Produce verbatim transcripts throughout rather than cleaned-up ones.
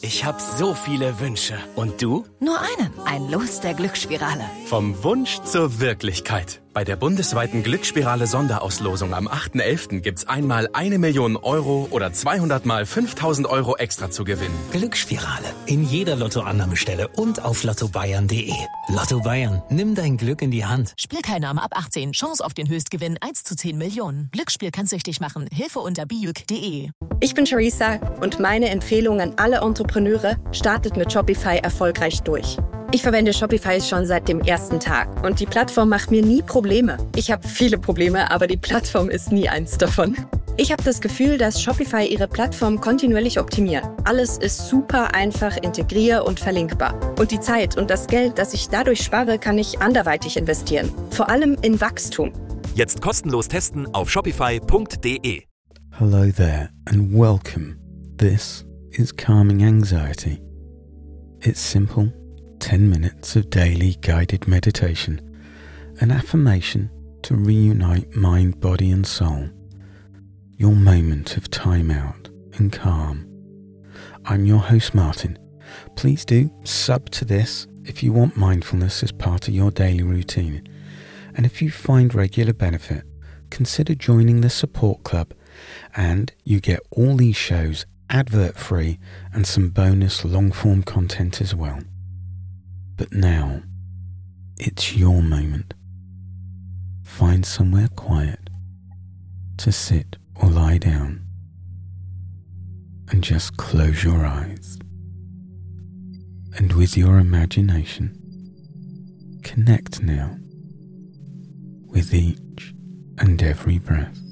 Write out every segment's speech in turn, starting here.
Ich habe so viele Wünsche. Und du? Nur einen. Ein Los der Glücksspirale. Vom Wunsch zur Wirklichkeit. Bei der bundesweiten Glücksspirale-Sonderauslosung am achten elften gibt's einmal eine Million Euro oder zweihundert mal fünftausend Euro extra zu gewinnen. Glücksspirale. In jeder Lottoannahmestelle und auf lotto bayern punkt de. Lotto Bayern. Nimm dein Glück in die Hand. Spielteilnahme ab achtzehn. Chance auf den Höchstgewinn eins zu zehn Millionen. Glücksspiel kann süchtig machen. Hilfe unter bijuk punkt de. Ich bin Charissa und meine Empfehlung an alle Entrepreneure: startet mit Shopify erfolgreich durch. Ich verwende Shopify schon seit dem ersten Tag und die Plattform macht mir nie Probleme. Ich habe viele Probleme, aber die Plattform ist nie eins davon. Ich habe das Gefühl, dass Shopify ihre Plattform kontinuierlich optimiert. Alles ist super einfach integrier- und verlinkbar. Und die Zeit und das Geld, das ich dadurch spare, kann ich anderweitig investieren. Vor allem in Wachstum. Jetzt kostenlos testen auf shopify punkt de. Hello there and welcome. This is Calming Anxiety. It's simple. ten minutes of daily guided meditation, an affirmation to reunite mind, body and soul, your moment of time out and calm. I'm your host Martin. Please do sub to this if you want mindfulness as part of your daily routine, and if you find regular benefit, consider joining the support club and you get all these shows advert free and some bonus long form content as well. But now, it's your moment. Find somewhere quiet to sit or lie down and just close your eyes. And with your imagination, connect now with each and every breath.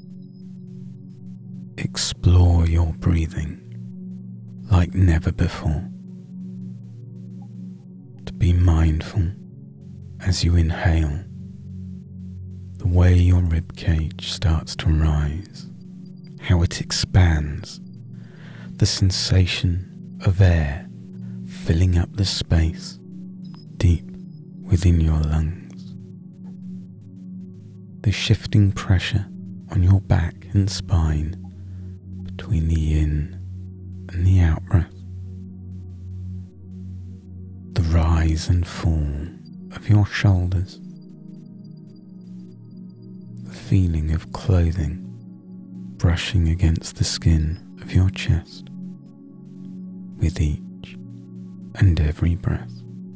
Explore your breathing like never before. Be mindful as you inhale, the way your ribcage starts to rise, how it expands, the sensation of air filling up the space deep within your lungs, the shifting pressure on your back and spine between the in and the out breath. The rise and fall of your shoulders, the feeling of clothing brushing against the skin of your chest with each and every breath.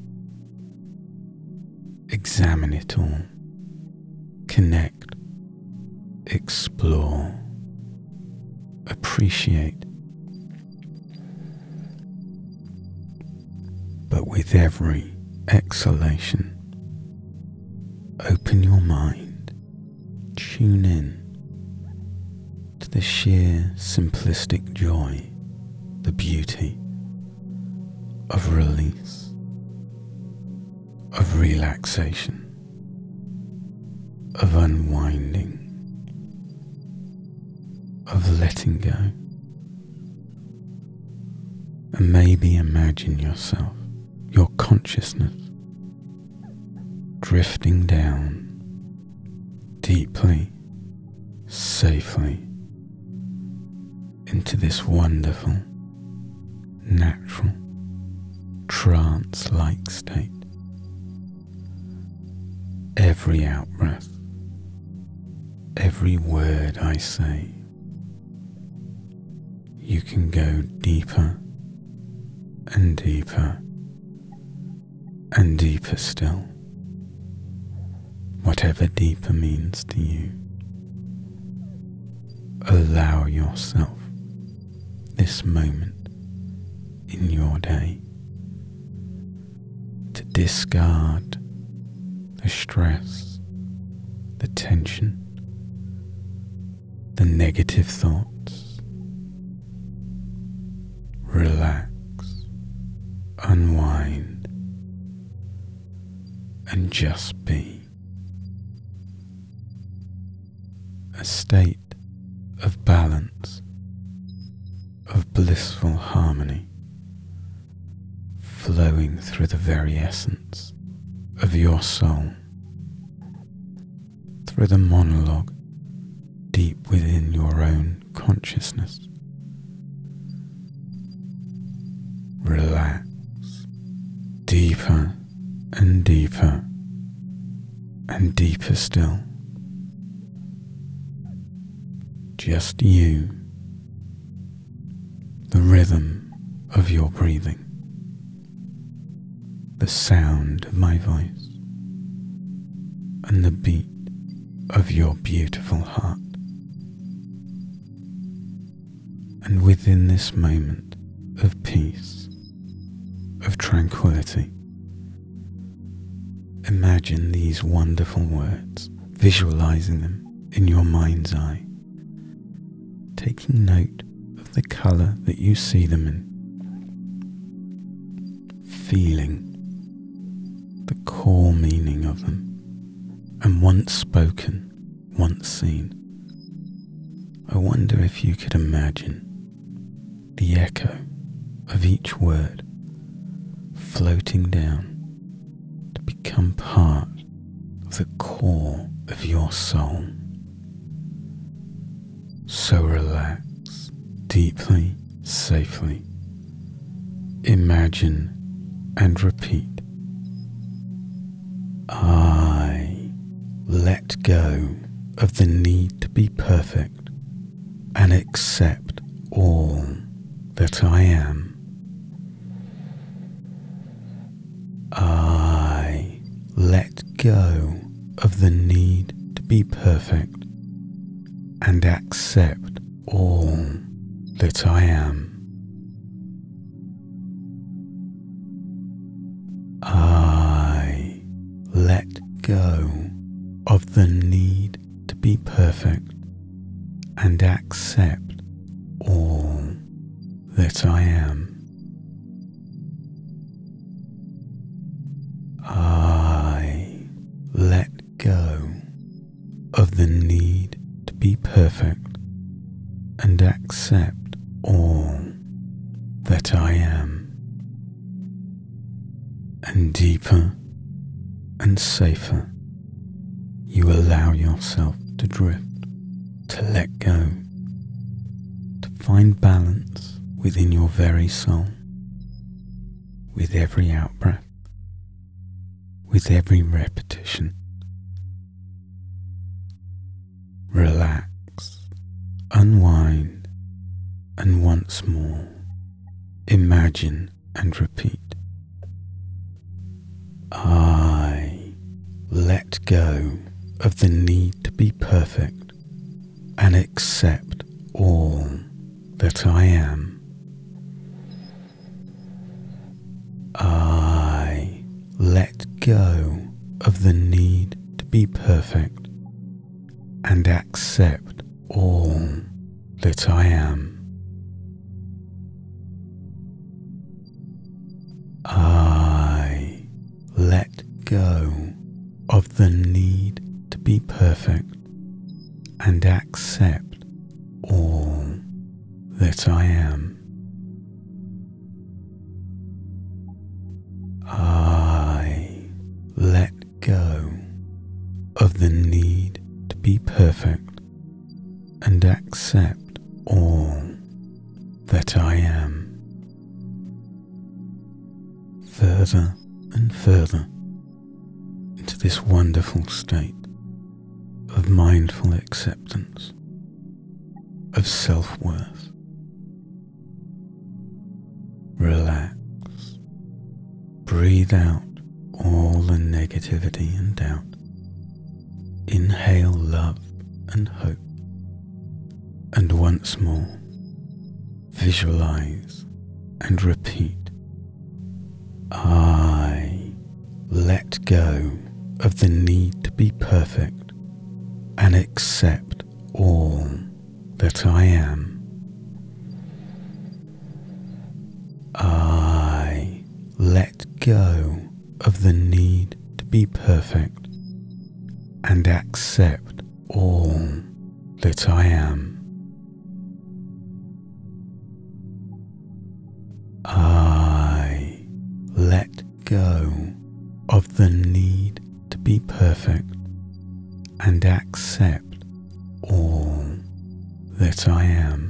Examine it all, connect, explore, appreciate. But with every exhalation, open your mind, tune in to the sheer simplistic joy, the beauty of release, of relaxation, of unwinding, of letting go. And maybe imagine yourself, your consciousness, drifting down deeply, safely into this wonderful, natural, trance-like state. Every out-breath, every word I say, you can go deeper and deeper and deeper still, whatever deeper means to you. Allow yourself this moment in your day to discard the stress, the tension, the negative thoughts. Relax, unwind, and just be. A state of balance, of blissful harmony, flowing through the very essence of your soul, through the monologue deep within your own consciousness. deeper and deeper and deeper still. Just you, the rhythm of your breathing, the sound of my voice, and the beat of your beautiful heart. And within this moment of peace, of tranquility, imagine these wonderful words, visualizing them in your mind's eye, taking note of the colour that you see them in, feeling the core meaning of them, and once spoken, once seen. I wonder if you could imagine the echo of each word floating down to become part of the core of your soul. So relax deeply, safely. Imagine and repeat. I let go of the need to be perfect and accept all that I am. I let go of the need to be perfect and accept all that I am. I let go of the need to be perfect and accept all that I am. I let go of the need to be perfect and accept all that I am. And deeper and safer, you allow yourself to drift, to let go, to find balance within your very soul, with every out-breath, with every repetition. Relax, unwind, and once more, imagine and repeat. I let go of the need to be perfect and accept all that I am. I let go of the need to be perfect and accept all that I am. I let go of the need to be perfect and accept all that I am. I let go of the need to be perfect and accept all that I am. Further and further into this wonderful state of mindful acceptance, of self-worth. Relax. Breathe out all the negativity and doubt. Inhale love and hope. And once more, visualize and repeat. I let go of the need to be perfect and accept all that I am. I let go of the need to be perfect and accept all that I am. I let go of the need to be perfect and accept all that I am.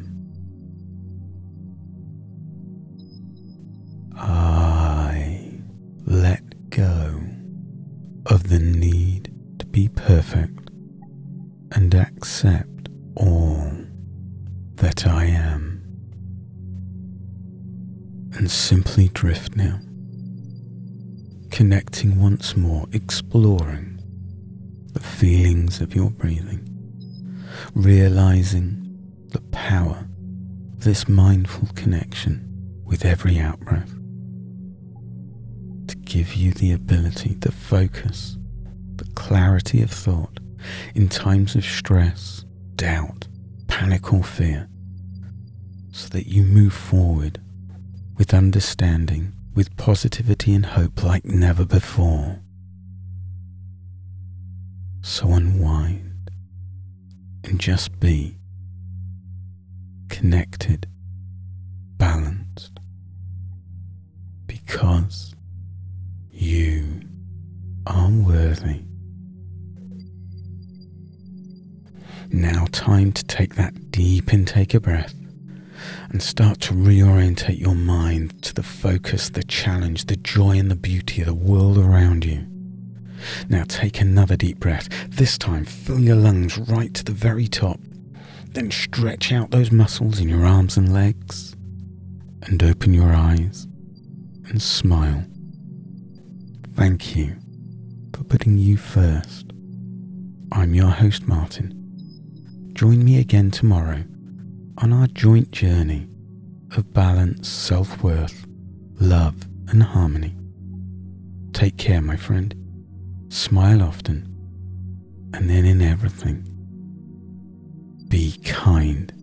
I let the need to be perfect and accept all that I am. And simply drift now, connecting once more, exploring the feelings of your breathing, realizing the power of this mindful connection with every out-breath, to give you the ability to focus, the clarity of thought in times of stress, doubt, panic or fear, so that you move forward with understanding, with positivity and hope like never before. So unwind and just be connected, balanced, because you are worthy. Now time to take that deep intake of breath and start to reorientate your mind to the focus, the challenge, the joy and the beauty of the world around you. Now take another deep breath. This time fill your lungs right to the very top. Then stretch out those muscles in your arms and legs and open your eyes and smile. Thank you for putting you first. I'm your host, Martin. Join me again tomorrow on our joint journey of balance, self-worth, love and harmony. Take care, my friend. Smile often, and then in everything, be kind.